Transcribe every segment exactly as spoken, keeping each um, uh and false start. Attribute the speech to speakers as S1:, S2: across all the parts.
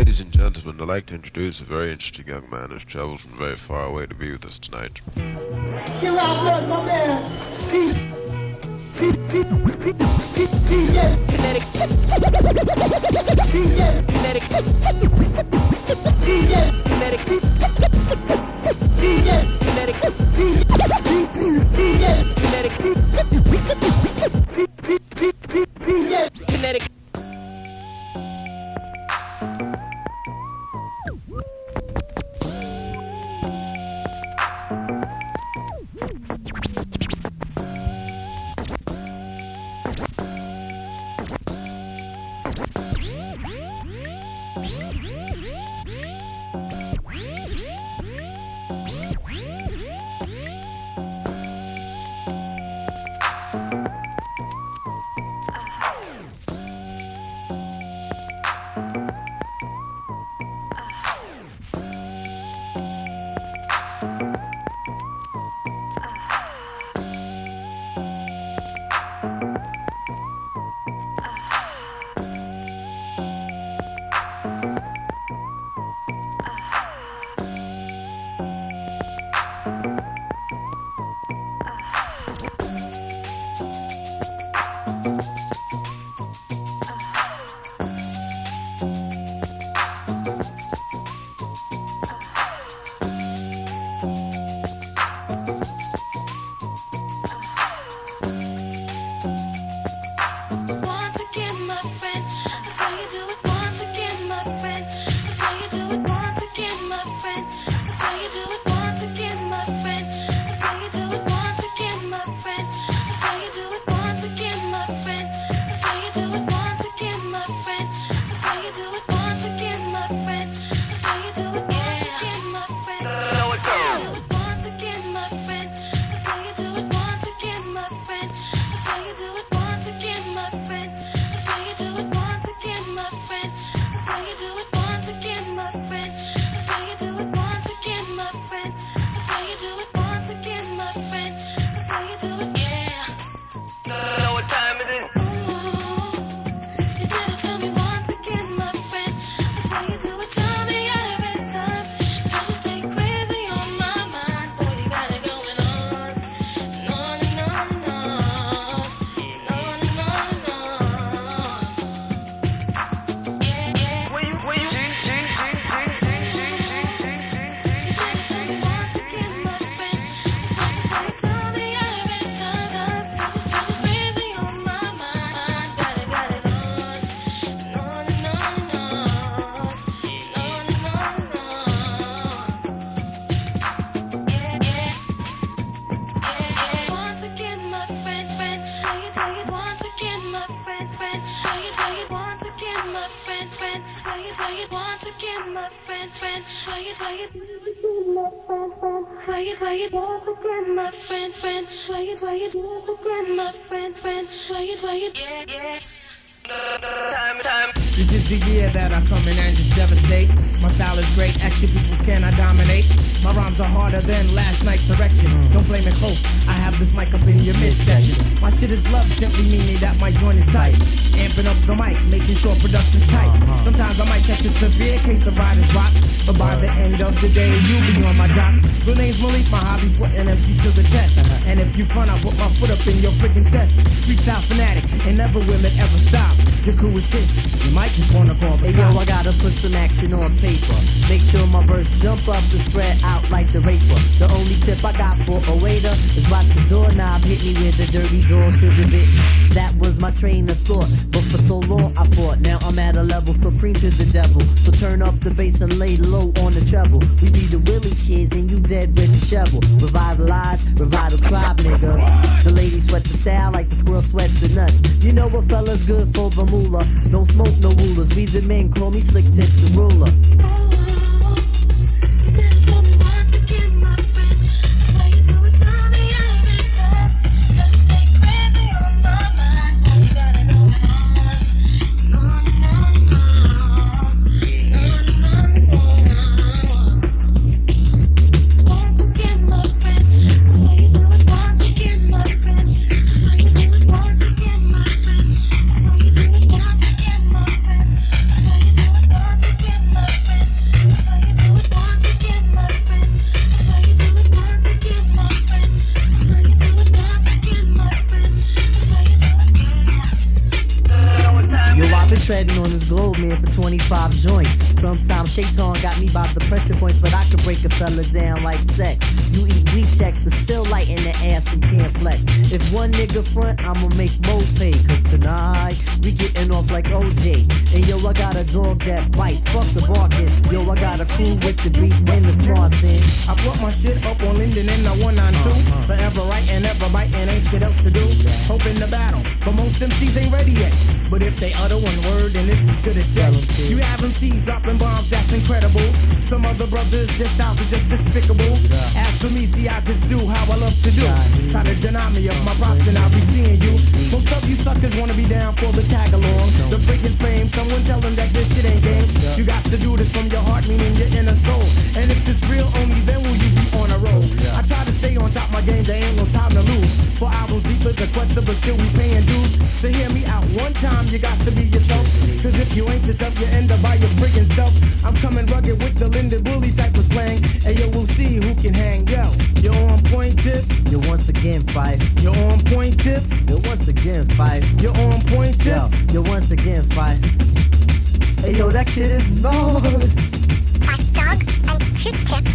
S1: Ladies and gentlemen, I'd like to introduce a very interesting young man who's traveled from very far away to be with us tonight.
S2: Give out blood, my man. Peace. Peace, peace, peace, peace, peace, yes. Kinetic. Peace, yes. Kinetic. Peace, yes. Kinetic. Peace, yes. Kinetic. Peace, peace, peace, yes. Kinetic. Peace, peace, peace, peace, peace, yes. Kinetic.
S3: This is the year that I come in and just devastate. My style is great, action people cannot dominate. My rhymes are harder than last night's erection. Don't blame it, hope. I have this mic up in your midsection. My shit is love, simply meaning that my joint is tight. Amping up the mic, making sure production's tight. Sometimes I might catch a severe case of writer's block, but by the end of the day, you'll be on my job. Real name's Malik, my hobby's putting M C to the test. And if you front, I put my foot up in your freaking chest. Freestyle fanatic, and never will it ever stop. Your crew is this, you might just wanna call the
S4: Hey yo, I gotta put some action on paper. Make sure my verse jump up to spread out like the raper. The only tip I got for a waiter is watch the doorknob hit me with the dirty door sugar bit. That was my train of thought, but for so long I fought. Now I'm at a level supreme to the devil. So turn up the bass and lay low on the treble. We be the Willie kids and you dead with the shovel. Revitalize, revital tribe, nigga. The ladies sweat the style like the squirrel sweat the nuts. You know what fella's good for the moolah. Don't smoke no rulers. We the men call me slick tip the ruler.
S5: Again, my
S4: betting on this globe, man, for twenty-five joints. Sometimes Shaitan got me by the pressure points, but I could break a fella down like sex. You eat weed checks, but still light in the ass and can't flex. If one nigga front, I'ma make Mo pay. Cause tonight, we getting off like O J. And yo, I got a dog that bites, fuck the barking. Yo, I got a crew with the beats and the smart thing.
S3: I put my shit up on Linden in the one nine two. Forever right and ever biting, ain't shit else to do. Hoping the battle, but most M Cs ain't ready yet. But if they utter one word, then it's as good as said. You have M Cs dropping bombs, that's incredible. Some other brothers, their styles are just despicable. As for me, see, I just do how I love to do. Try to deny me of my props, and I'll be seeing you. Most of you suckers wanna be down for the tag along. The freaking fame, someone tell them that this shit ain't game. You got to do this from your heart, meaning your inner soul. And if it's real, only then will you be on a roll. I try to stay on top of my game, there ain't no time to lose. For albums deeper, the question, but still we paying dues. So hear me out one time, you got to be yourself. Cause if you ain't yourself, you end up by your friggin' self. I'm coming rugged with the Linda Bully type of slang. And yo, we'll see who can hang. Yo, you're on point, tip.
S4: You're once again five.
S3: You're on point, tip.
S4: You're once again five.
S3: You're on point, tip.
S4: Yo, you're once again five. Hey yo, that kid is nice.
S5: Hot dog and Q-tip.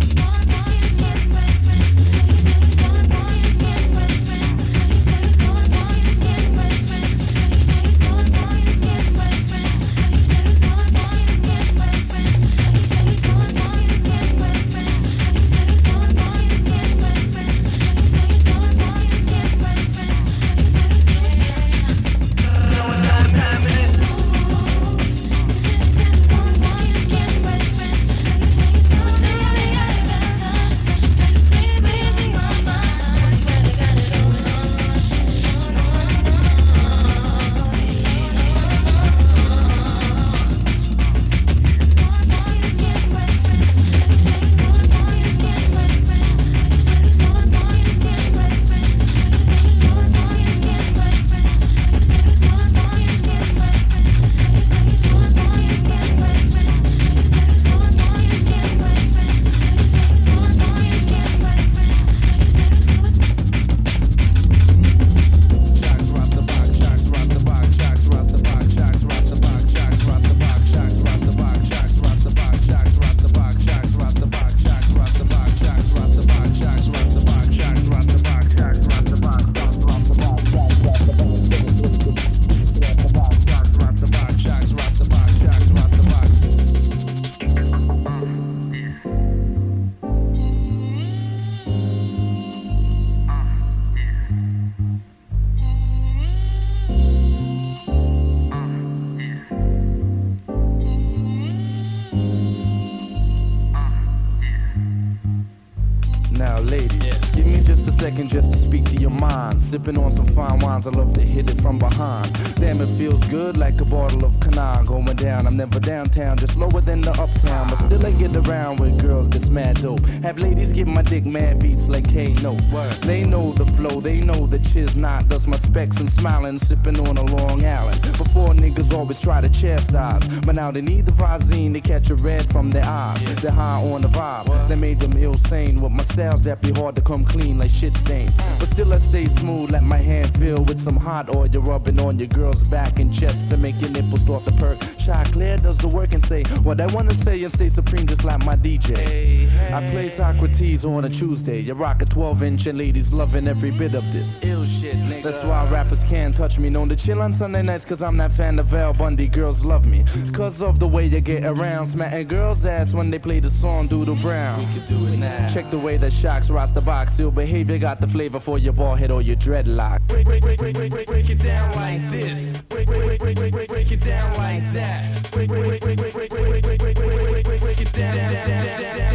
S6: Just to speak to your mind, sipping on some fine wines, I love to hit it from behind. Damn, it feels good like a bottle of Canard going down. I'm never downtown, just lower than the uptown, but still I get around with girls that's mad dope. Have ladies give my dick mad beats like hey no. They know the flow, they know the chiz not. Thus my specs and smiling, sipping on a Long Island. Before niggas always try to chastise, but now they need the Visine to catch a red from their eyes. They're high on the vibe, that made them ill sane. With my styles that be hard to come clean like shit stains. But still I stay smooth, let my hand fill with some hot oil. You're rubbing on your girl's back and chest to make your nipples start to perk. Shy Claire does the work and say what I wanna say and stay supreme just like my D J. Hey, hey. I play Socrates on a Tuesday. You rock a twelve inch and ladies loving every bit of this. Ill shit, nigga. That's why rappers can't touch me. Known to chill on Sunday nights cause I'm not fan of Al Bundy. Girls love me cause of the way you get around. Smacking girls' ass when they play the song Doodle Brown. We can do it now. Check the way that Shocks rocks the box. Your behavior got the flavor for your ball head or your dreadlock. Break, break, break, break, break, break, break it down like this. Break, break, break, break, break, break, break it down like that. Break, break, break, break, break, break, break, break, break, break, break, break, break it down, down, down, down,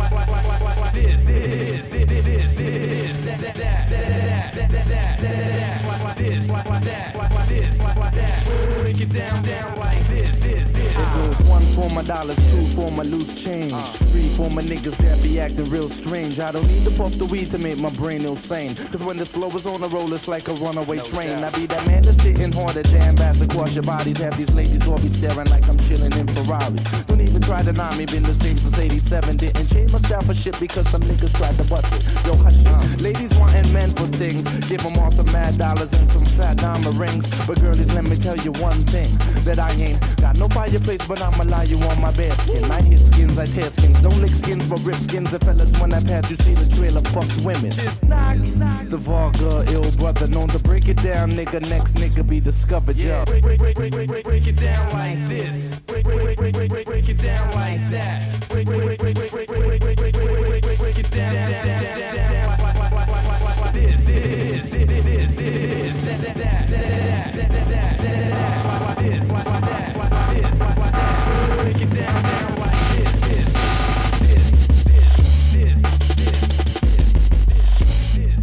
S6: down. This, this, this, this, this, that, that, that, that, that, that, that, this, that, this, that. Break it down, down like this, this, this. This is one for my dollars, two for my loose change, three for my niggas that be acting real strange. I don't need to puff the weed to make my brain insane, cause when the flow is on the roll, it's like a runaway train. I be that man that's sitting harder, damn fast across your bodies. Have these ladies all be staring like I'm chilling in Ferraris. Don't even try to deny me, been the same since eighty-seven. Didn't change my style for shit because some niggas tried to bust it. Yo, hush it. Ladies wanting men for things, give them all some mad dollars and some fat diamond rings. But girlies, let me tell you one thing, that I ain't got no fireplace, but I'ma lie you on my bed skin. I hit skins, I tear skins, don't lick skins but rip skins. The fellas when I pass, you see the trailer, fuck women. Just knock, knock. The vulgar, ill brother, known to break it down, nigga. Next nigga be discovered, yo.
S3: Break, break, break, break, break, break, break it down like this. Break, break, break, break, break, break, break it down like that. Break, break, break, break, break, break, break, break, break, break, break, break, break it down, down, down, down, down, down. This, this, this, this, this, that, that, that, that, that, that, that, this, that, this, that, break it down, down like this, this, this, this, this, this,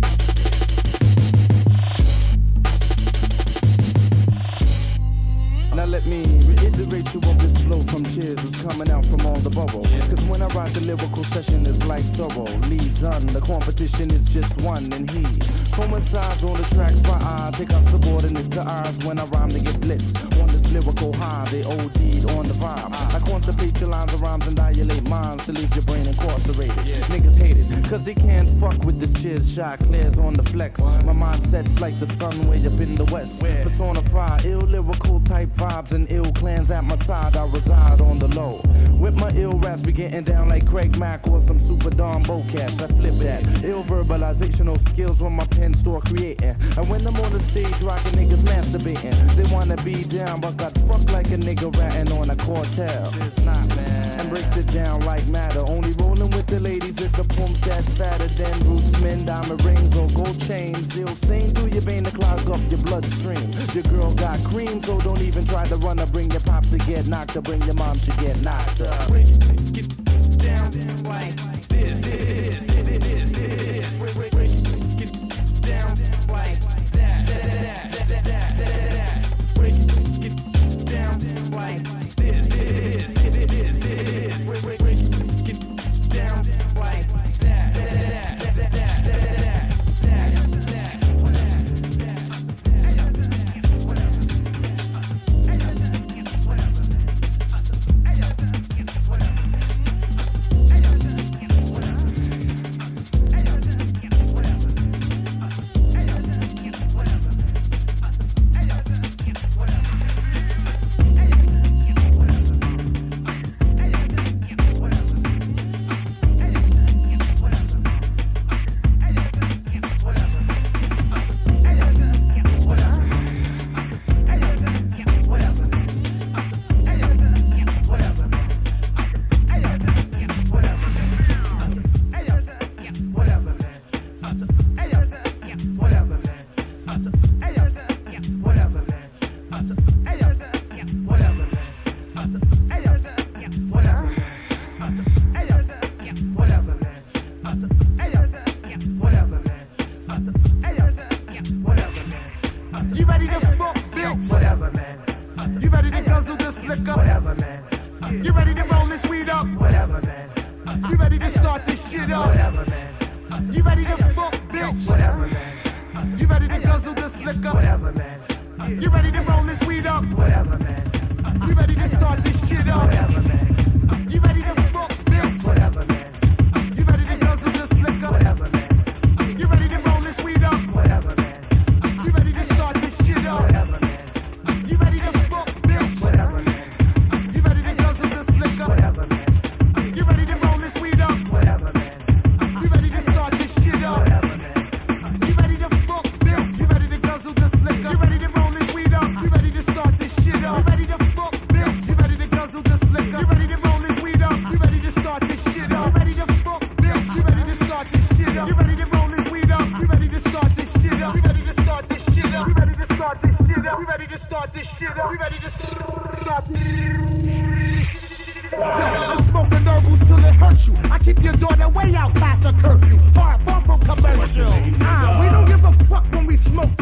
S3: this.
S6: Now let me reiterate you of this flow from cheers is coming out from all the boroughs. Cause when I rock the lyrical session it's like thorough. Lee's done, the competition is just one and he coincides on the tracks by eye. Pick up subordinates to ours when I rhyme to get blitzed. On this lyrical high, they O D'd on the vibe. I constipate your lines of rhymes and dilate minds to leave your brain incarcerated. Niggas hate it, cause they can't fuck with this cheers shot. Clears on the flex. My mindset's like the sun way up in the west. Personify ill lyrical type vibes and ill clans at my side. I reside on the low. With my ill raps be getting down like Craig Mack or some super Don Bocats. I flip that. Ill verbalizational skills when my pen store creating. And when I'm on the stage rocking niggas masturbating. They wanna be down but got fucked like a nigga ratting on a cartel. It's not, man. And breaks it down like matter. Only rolling with the ladies is the pump that's fatter than Rootsmen, diamond rings or gold chains. They'll sing through your vein to clog up your bloodstream. Your girl got cream, so don't even try to run or bring your pops to get knocked or bring your mom to get knocked up.
S3: Break it, get down, down like this, this, this, this, this. Break, break, break it, get down like that, that, that, that, that, that, that. Break it, get down like this, this, this, this, this. Break, break, break it, get down like that, that, that, that, that, that, that, that.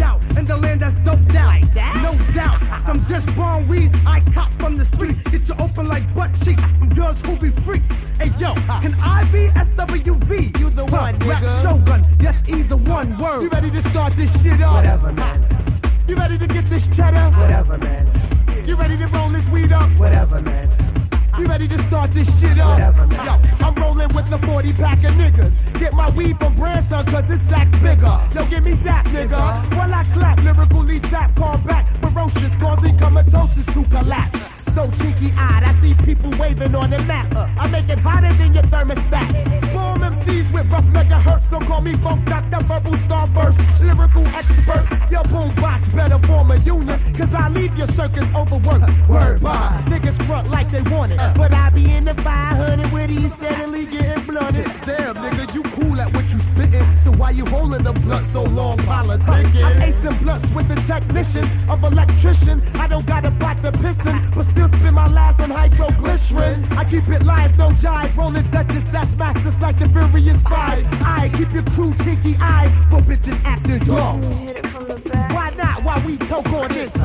S3: This bomb weed I cop from the street. Get your open open like butt cheeks from girls who be freaks. Hey yo, can I be S W V? You the one, huh, nigga. Rap Shogun, yes, either one word. You ready to start this shit up? Whatever, man. You ready to get this cheddar? Whatever, man. You ready to roll this weed up? Whatever, man. You ready to start this shit up? Whatever, man. Yo, I'm rolling with the forty pack of niggas. Get my weed from Branson cause this sack's bigger. Yo, give me that, nigga. While I clap, lyrically tap, call back. Ferocious, causing comatosis to collapse. So cheeky-eyed, I see people waving on the map. Uh, I make it hotter than your thermostat. Boom M Cs with rough nigga hurt, so call me Funk Doctor Verbal Starburst. Lyrical expert, your boombox better form a union, cause I leave your circus overworked. Word by niggas front like they want it, but I be in the five hundred with these steadily getting blunted. Damn, nigga, you cool at what you spittin', so why you holding the blunt so long politicking? I'm acing blunts with the technician of electrician. I don't got a pot to pissin', but still spend my last on hydroglycerin. I keep it live, don't jive. Rolling Duchess, that's masters like the Furious Five. I keep your true cheeky eye for bitches acting dumb. Why not? Why we talk on this?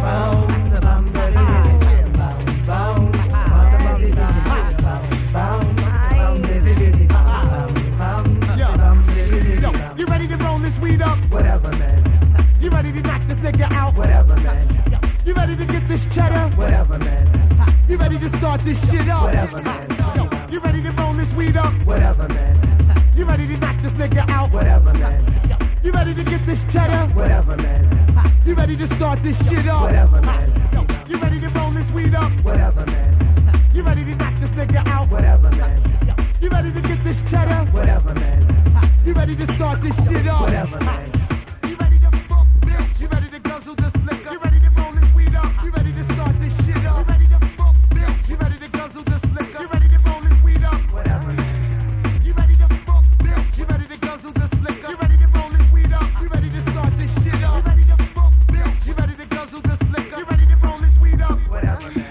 S3: Yo, you ready to roll this weed up? Whatever, man. You ready to knock this nigga out? Whatever, man. You ready to get this cheddar? Whatever, man. You ready to start this shit up? Whatever, man. Yo, you ready to roll this weed up? Whatever, man. You ready to knock this nigga out? Whatever, man. You ready to get this cheddar? Whatever, man. You ready to start this shit up? Whatever, man. Yo, you ready to roll this weed up? Whatever, man. You ready to knock this nigga out? Whatever, man. You ready to get this cheddar? Whatever, man. You ready to start this shit up? Whatever, man. You ready to fuck, bitch? You ready to guzzle this liquor? You ready to roll this weed up? You ready to start this shit up? You ready to fuck, bitch? You ready to guzzle this liquor? You ready to roll this weed up? Whatever, man. You ready to fuck, bitch? You ready to guzzle this liquor? You ready to roll this weed up? You ready to start this shit up? You ready to fuck, bitch? You ready to guzzle this liquor? You ready to roll this weed up? Whatever, man.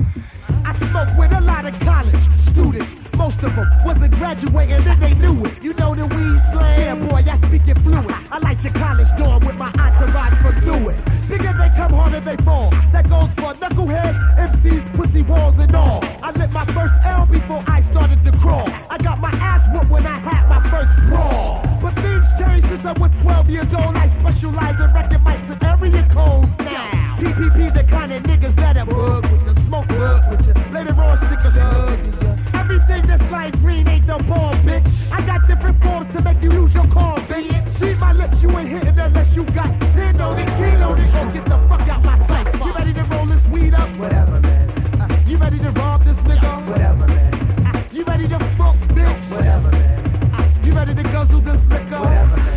S3: I smoke with a lot of college students. Most of them wasn't graduating and they knew it. You know the weed slang? Yeah, boy, I speak it fluid. I like your college dorm with my entourage for fluid. Niggas, they come harder, they fall. That goes for knuckleheads, M Cs, pussy walls and all. I lit my first L before I started to crawl. I got my ass whooped when I had my first brawl. But things changed since I was twelve years old. I specialize in wrecking mics and area codes now. P P P, the kind of niggas that are bug with the smoke bug with you. Later on, stick a slug. Everything that's like green ain't no ball, bitch. I got different forms to make you lose your call, bitch. See my lips, you ain't hitting unless you got ten on it, ten on it. Go get the fuck out my sight. You ready to roll this weed up? Whatever, man. Uh, you ready to rob this nigga? Whatever, man. Uh, you ready to fuck, bitch? Whatever, man. Uh, you ready to guzzle this liquor? Whatever, man.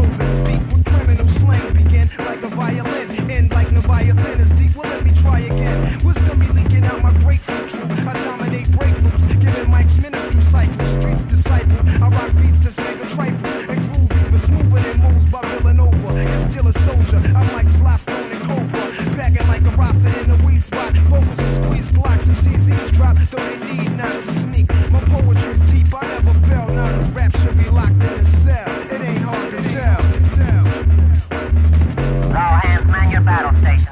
S7: Like a violin, end like Leviathan is deep. Well, let me try again. battle station.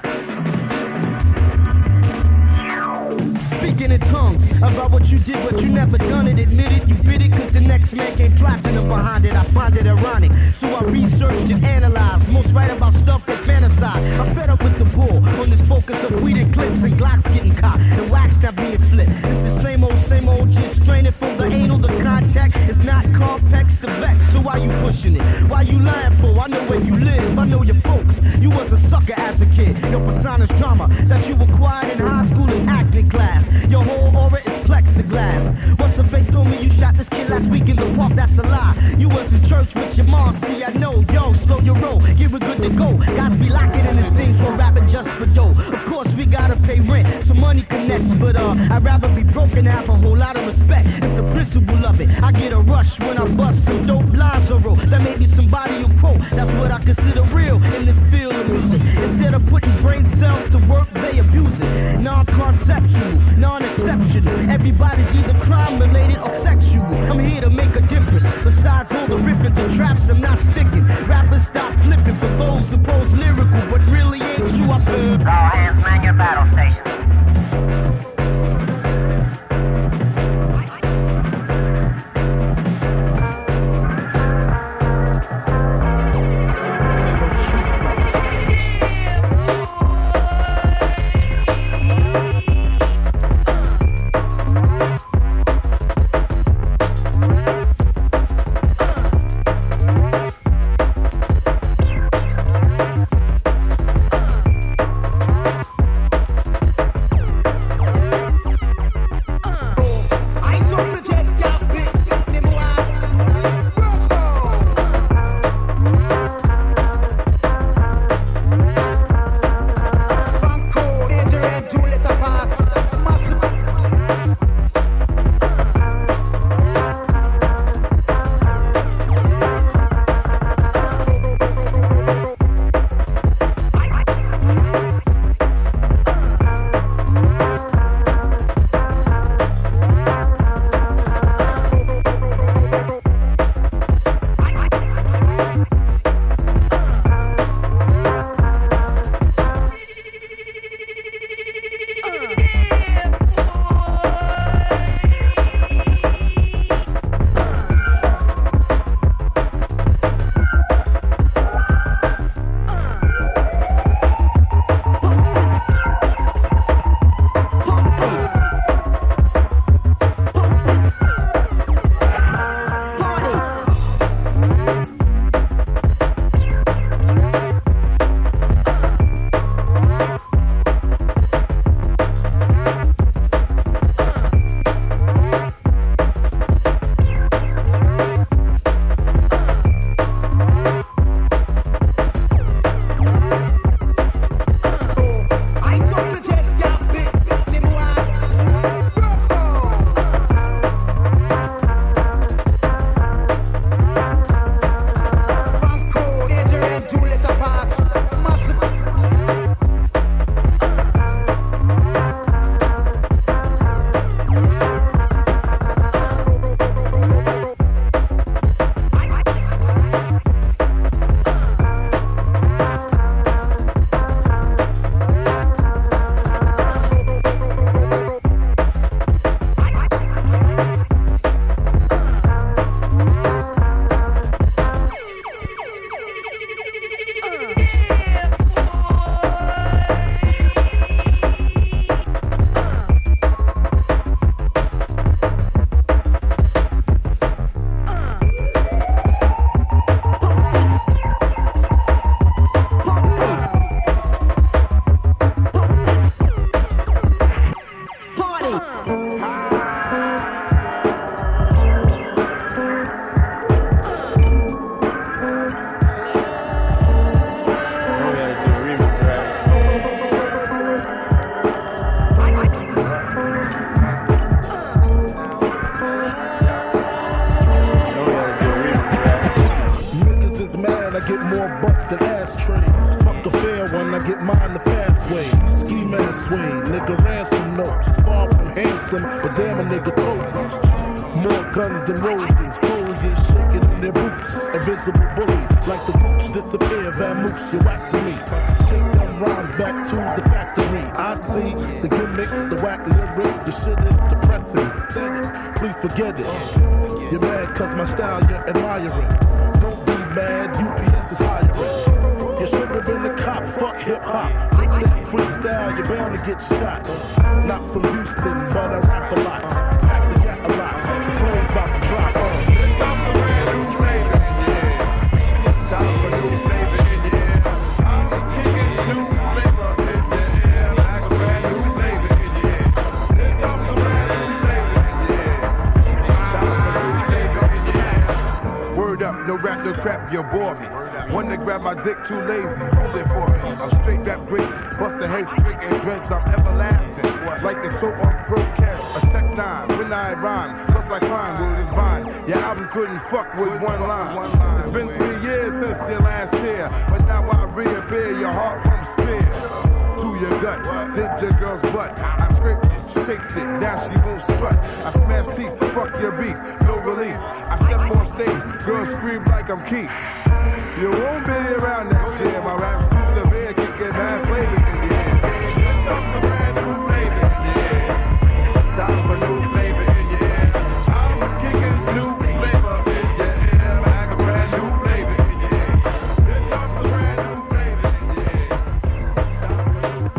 S3: Speaking in tongues about what you did, but you never done it. Admit it, you bit it, cause the next man came platinum behind it. I find it ironic, so I researched and analyzed. Most write about stuff that fantasize. I'm fed up with the bull on this focus of weeded clips and Glocks getting caught and wax not being flipped. It's the same old, same old, just straining from the anal. The contact is not complex, the vex. So why you pushing it? Why you lying for? I know where you live, I know your folks. You was a sucker as a kid. Your persona's drama that you acquired in high school and acting class. Your whole aura is plexiglass. Once a face told me you shot this kid last week in the park, that's a lie. You was in church with your mom, see I know. Yo, slow your roll, give it good to go. Guys be locking in this thing for rapping just for dough. Of course we gotta pay rent, so money connects. But uh, I'd rather be broken, have a whole lot of respect. It's the principle of it. I get a rush when I bust some dope lines or roll. That may be somebody you quote. That's what I consider real in this field of music. Instead of putting brain cells to work, they abuse it. Non-conceptual, non-exceptional. Everybody's either crime-related or sexual. I'm here to make a difference. Besides all the ripping, the traps, I'm not sticking. Rappers stop flipping for those supposed lyrical, but really ain't you up there.
S7: All hands man your battle station.
S8: guns than roses, roses shaking in their boots. Invisible bully, like the roots disappear, vamoose, you whack to me. Take them right. to the factory. I see the gimmicks, the whack lyrics, the shit is depressing. Please forget it. You're mad cause my style you're admiring. Don't be mad, U P S is hiring. You should have been a cop, fuck hip hop. Make that freestyle, you're bound to get shot. Not from Houston, but I rap a lot. Pack the gat a lot. The flow's about to drop. Uh. I'm a brand new flavor, yeah. Time for new flavor, yeah. I'm just kicking new flavor in the air like a brand new flavor, yeah. I'm a brand new flavor, yeah. Time for new flavor, yeah.
S9: Word up, no rap, no crap, you bore me. One to grab my dick, too lazy, hold it for me. I'm straight rap great, bust the head straight and dreads, I'm everlasting. Like the show on broadcast, a tech nine, when I rhyme, plus I climb, word is mine. Your album couldn't fuck with one line. It's been three years since your last tear, but now I reappear, your heart from spear to your gut, did your girl's butt. I scraped it, shaped it, now she won't strut. I smash teeth, fuck your beef, no relief. I step on stage, girls scream like I'm Keith. You won't be around that shit. My rap's too severe, kicking mad flavor in the air. Time for brand new flavor, yeah. Time for new flavor in your air. I'm kicking new flavor in your air. Like a brand new flavor in your air. Time for brand new flavor in your air. Time for new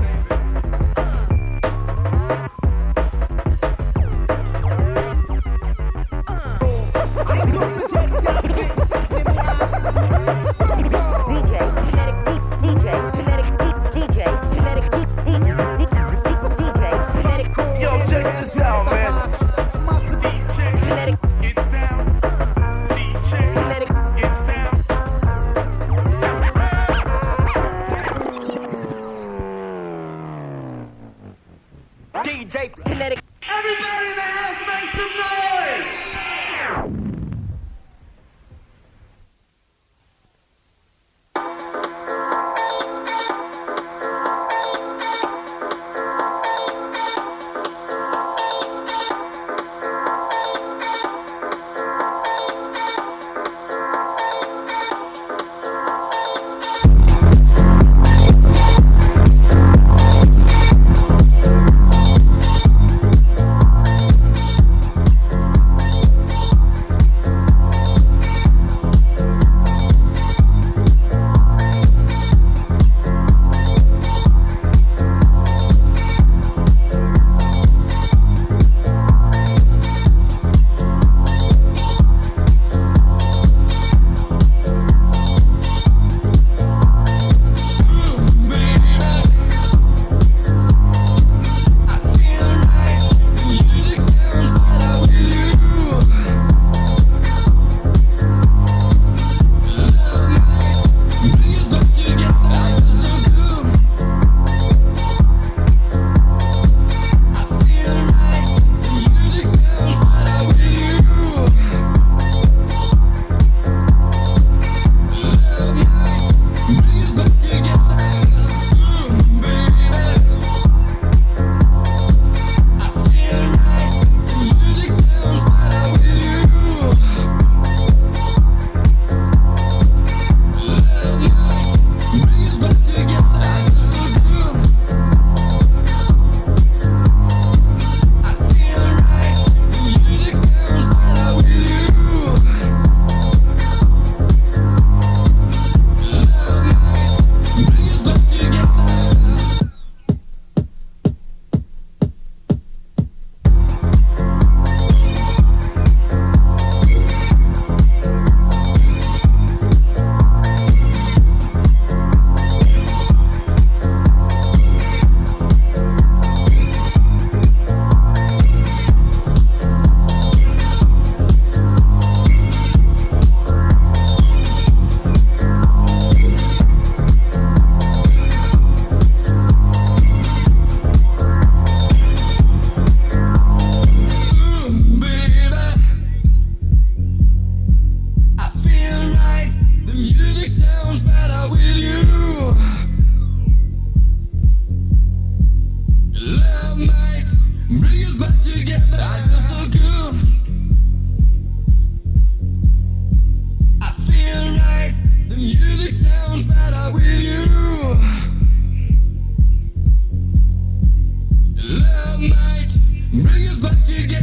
S10: is what you get.